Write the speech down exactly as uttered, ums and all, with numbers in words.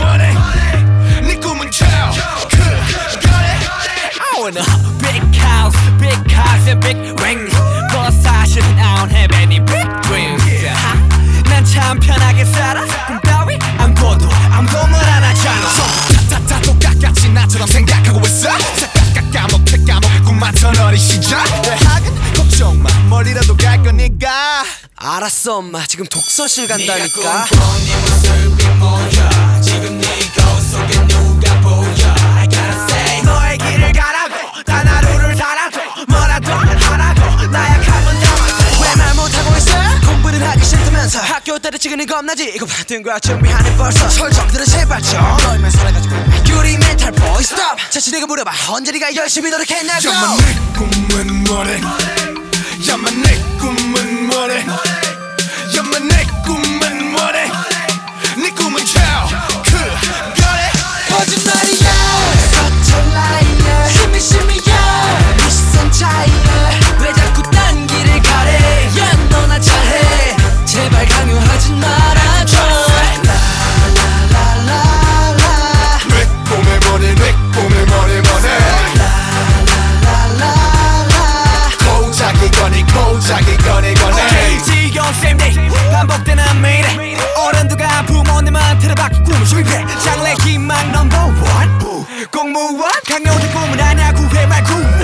money 네 꿈은 cal 그 거래 I want a big house, big cars and big ring. But 사실은 I don't have any big dreams. 난 참 편하게 살아. 꿈 따위 안 꿔도 아무것도 안 하잖아. 다다 똑같이 나처럼 생각하고 있어 싹 까먹게 까먹게 꿈만던 어린 시절 대학은 걱정 마 멀리라도 갈 거니까 알았어 엄마 지금 독서실 간다니까. 네 모습이 뭐야 지금 네 거울 속에 누가 보여 I gotta say 너의 길을 가라고 단 하루를 살아도 뭐라도 하라고 나약함은 담아도 왜 말 못하고 있어? 공부는 하기 싫다면서 학교 때려치기는 겁나지 이거 받은 거야 준비하네 벌써 설정들은 제발 좀 너희만 살아가지고 유리 멘탈 보이 스톱 자신에게 물어봐 언제 네가 열심히 노력했냐고. 야마 내 꿈은 뭐래 야마 내 꿈은 뭐래 야마 내 꿈은 뭐래 네 꿈은 cal 그 거래 거짓말이야 서툴 라이어 심이 심이야 네 시선 차이야 왜 자꾸 딴 길을 가래 야 너나 잘해 제발 강요하진 말아줘 라라라라라 내 꿈의 머리 내 꿈의 머리 머리 라라라라라 고작이 거니 고작이 거니 거니 오케이 지겨운 same day 반복되는 매일 어른들과 부모님한테 받기 꿈을 실패 장래 희망 넘버 원 공무원 강요된 꿈은 아냐 구회 말고